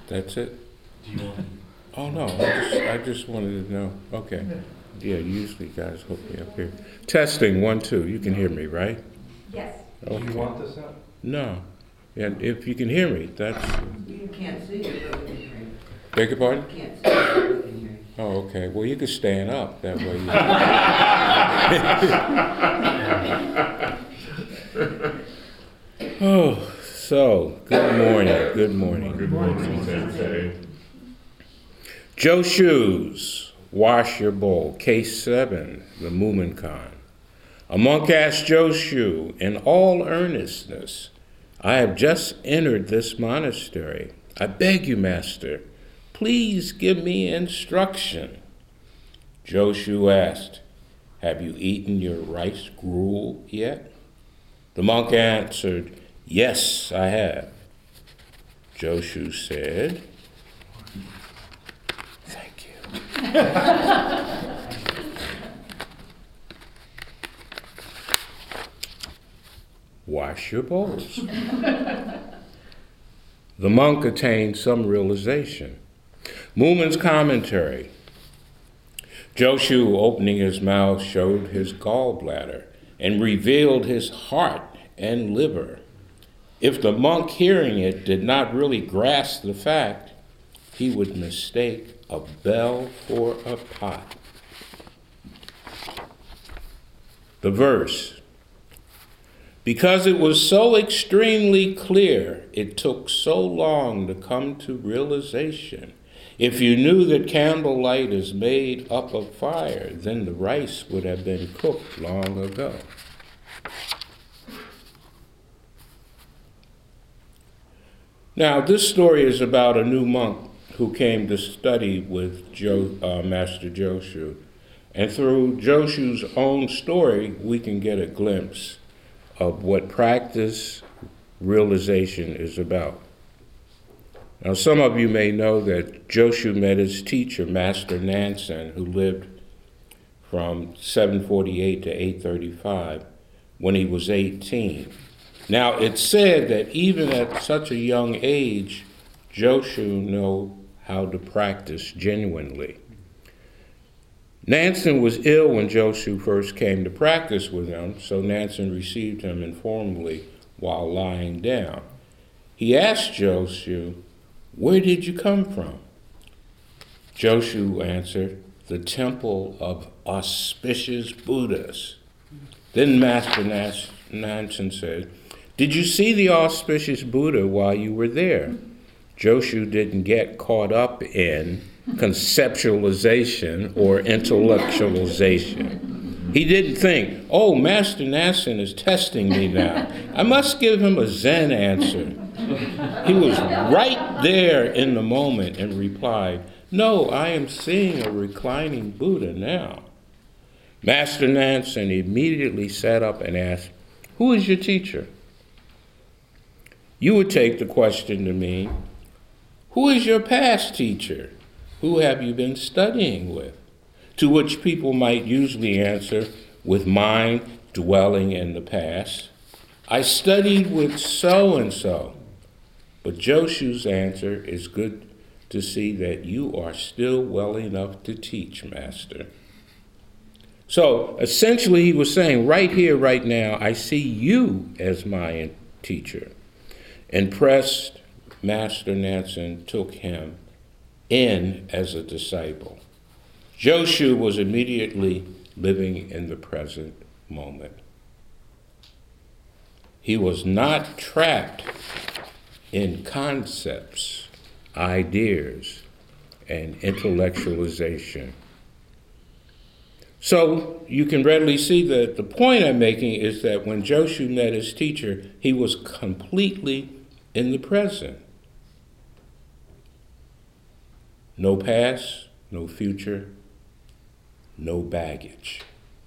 That's it? Do you want? Oh, no, I just wanted to know. Okay. Yeah, usually guys hook me up here. Testing, 1, 2. You can hear me, right? Yes. Do Okay. you want this up? No. And if you can hear me, that's... You can't see it, but we can hear you. Beg your pardon? You can't see it, but we can hear you. Oh, okay. Well, you could stand up. That way you... Oh, so, good morning. Good morning. Good morning, Sensei. Joe Shoes, Wash Your Bowl, Case 7, the Mumonkan. A monk asked Joe Shoe, in all earnestness, I have just entered this monastery. I beg you, master, please give me instruction. Joe Shoe asked, have you eaten your rice gruel yet? The monk answered, yes, I have. Joe Shoe said, thank you. Wash your bowls. The monk attained some realization. Moomin's commentary. Joe Shoe, opening his mouth, showed his gallbladder and revealed his heart and liver. If the monk hearing it did not really grasp the fact, he would mistake a bell for a pot. The verse. Because it was so extremely clear, it took so long to come to realization. If you knew that candlelight is made up of fire, then the rice would have been cooked long ago. Now, this story is about a new monk who came to study with Master Joe Shoe. And through Joe Shoe's own story, we can get a glimpse of what practice realization is about. Now, some of you may know that Joe Shoe met his teacher, Master Nansen, who lived from 748 to 835 when he was 18. Now, it's said that even at such a young age, Joe Shoe knew how to practice genuinely. Nansen was ill when Joe Shoe first came to practice with him, so Nansen received him informally while lying down. He asked Joe Shoe, where did you come from? Joe Shoe answered, the temple of auspicious Buddhas. Then Master Nansen said, did you see the auspicious Buddha while you were there? Joe Shoe didn't get caught up in conceptualization or intellectualization. He didn't think, oh, Master Nansen is testing me now. I must give him a Zen answer. He was right there in the moment and replied, no, I am seeing a reclining Buddha now. Master Nansen immediately sat up and asked, who is your teacher? You would take the question to mean, who is your past teacher? Who have you been studying with? To which people might usually answer, with mind dwelling in the past. I studied with so-and-so. But Joe Shoe's answer is good to see that you are still well enough to teach, Master. So essentially he was saying, right here, right now, I see you as my teacher. Impressed, Master Nansen took him in as a disciple. Joe Shoe was immediately living in the present moment. He was not trapped in concepts, ideas, and intellectualization. So you can readily see that the point I'm making is that when Joe Shoe met his teacher, he was completely in the present. No past, no future, no baggage.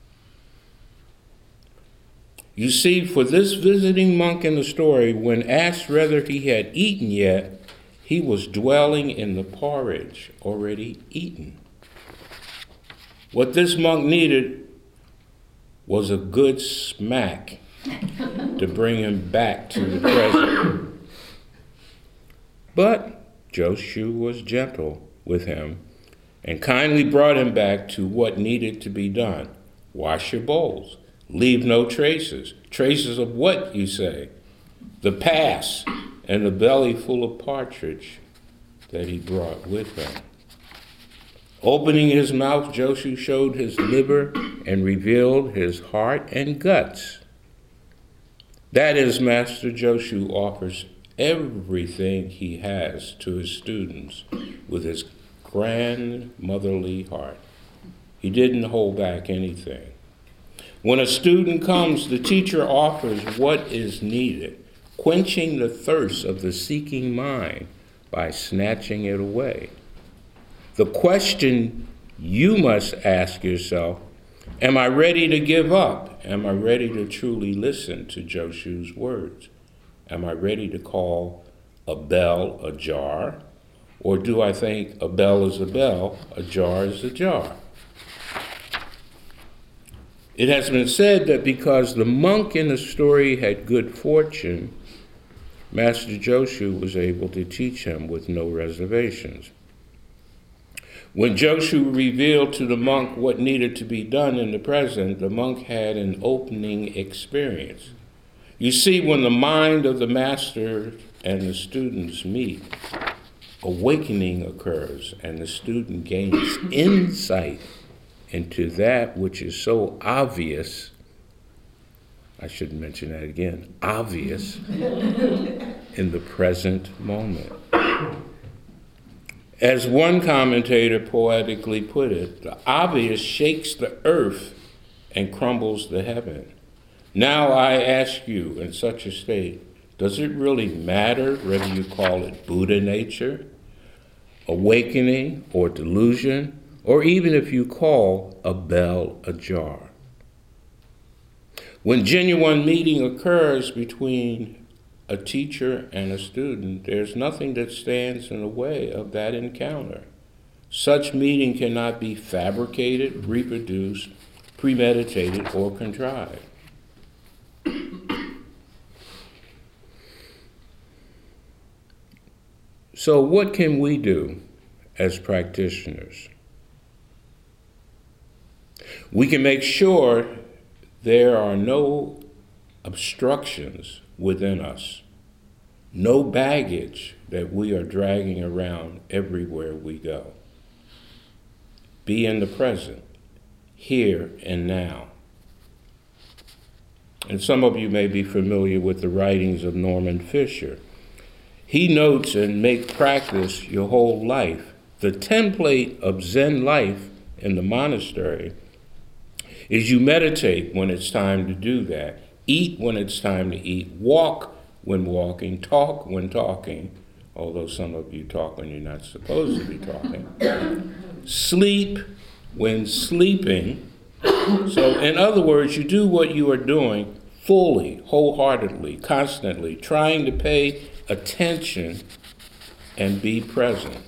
You see, for this visiting monk in the story, when asked whether he had eaten yet, he was dwelling in the porridge already eaten. What this monk needed was a good smack to bring him back to the present. But Joshu was gentle with him and kindly brought him back to what needed to be done. Wash your bowls. Leave no traces. Traces of what, you say? The past and the belly full of partridge that he brought with him. Opening his mouth, Joshu showed his liver and revealed his heart and guts. That is, Master Joshu offers everything he has to his students with his grandmotherly heart. He didn't hold back anything. When a student comes, the teacher offers what is needed, quenching the thirst of the seeking mind by snatching it away. The question you must ask yourself, am I ready to give up? Am I ready to truly listen to Joshu's words? Am I ready to call a bell a jar? Or do I think a bell is a bell, a jar is a jar? It has been said that because the monk in the story had good fortune, Master Joshu was able to teach him with no reservations. When Joshu revealed to the monk what needed to be done in the present, the monk had an opening experience. You see, when the mind of the master and the students meet, awakening occurs and the student gains insight into that which is so obvious, I should mention that again, obvious in the present moment. As one commentator poetically put it, the obvious shakes the earth and crumbles the heaven. Now I ask you, in such a state, does it really matter whether you call it Buddha nature, awakening, or delusion, or even if you call a bell a jar? When genuine meeting occurs between a teacher and a student, there's nothing that stands in the way of that encounter. Such meeting cannot be fabricated, reproduced, premeditated, or contrived. So what can we do as practitioners? We can make sure there are no obstructions within us, no baggage that we are dragging around everywhere we go. Be in the present, here and now. And some of you may be familiar with the writings of Norman Fisher. He notes and make practice your whole life. The template of Zen life in the monastery is you meditate when it's time to do that, eat when it's time to eat, walk when walking, talk when talking, although some of you talk when you're not supposed to be talking, sleep when sleeping. So in other words, you do what you are doing fully, wholeheartedly, constantly, trying to pay attention and be present.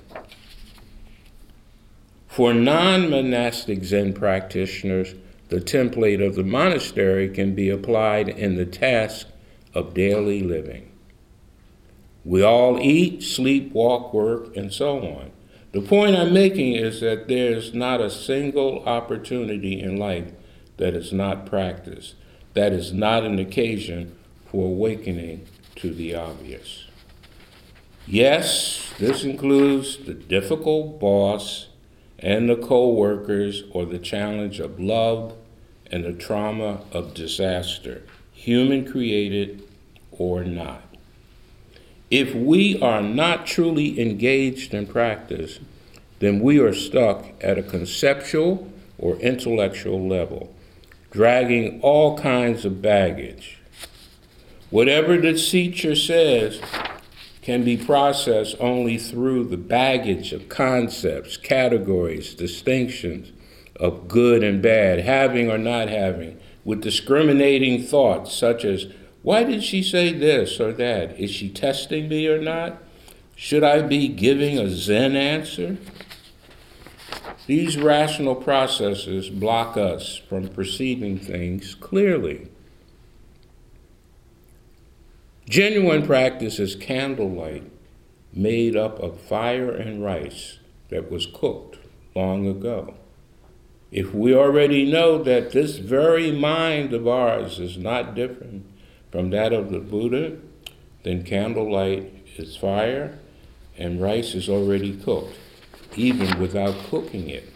For non-monastic Zen practitioners, the template of the monastery can be applied in the task of daily living. We all eat, sleep, walk, work, and so on. The point I'm making is that there's not a single opportunity in life that is not practiced, that is not an occasion for awakening to the obvious. Yes, this includes the difficult boss and the co-workers, or the challenge of love and the trauma of disaster, human created or not. If we are not truly engaged in practice, then we are stuck at a conceptual or intellectual level, dragging all kinds of baggage. Whatever the teacher says can be processed only through the baggage of concepts, categories, distinctions of good and bad, having or not having, with discriminating thoughts such as, why did she say this or that? Is she testing me or not? Should I be giving a Zen answer? These rational processes block us from perceiving things clearly. Genuine practice is candlelight made up of fire and rice that was cooked long ago. If we already know that this very mind of ours is not different from that of the Buddha, then candlelight is fire and rice is already cooked, even without cooking it.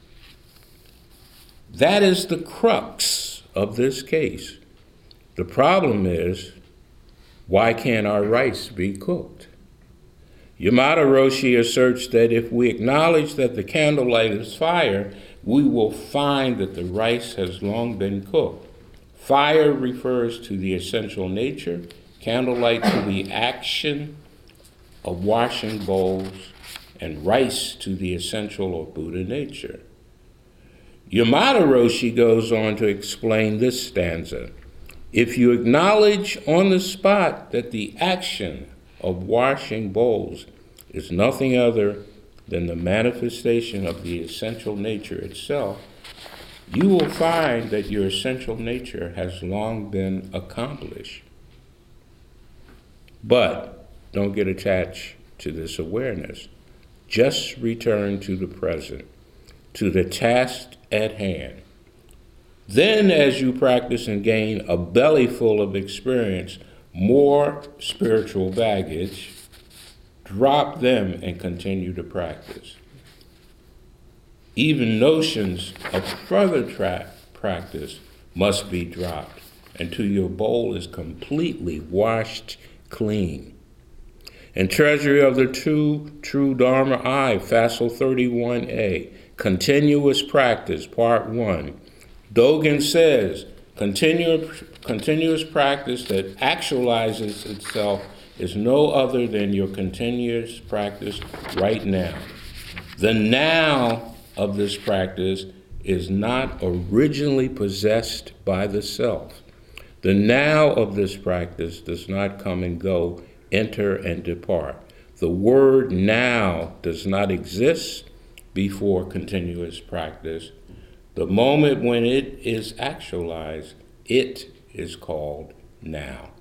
That is the crux of this case. The problem is, why can't our rice be cooked? Yamada Roshi asserts that if we acknowledge that the candlelight is fire, we will find that the rice has long been cooked. Fire refers to the essential nature, candlelight to the action of washing bowls, and rice to the essential or Buddha nature. Yamada Roshi goes on to explain this stanza. If you acknowledge on the spot that the action of washing bowls is nothing other than the manifestation of the essential nature itself, you will find that your essential nature has long been accomplished. But don't get attached to this awareness. Just return to the present, to the task at hand. Then, as you practice and gain a belly full of experience, more spiritual baggage, drop them and continue to practice. Even notions of further practice must be dropped until your bowl is completely washed clean. In Treasury of the True Dharma I, Facile 31a, Continuous Practice, Part 1, Dogen says, continuous practice that actualizes itself is no other than your continuous practice right now. The now of this practice is not originally possessed by the self. The now of this practice does not come and go, enter and depart. The word now does not exist before continuous practice. The moment when it is actualized, it is called now.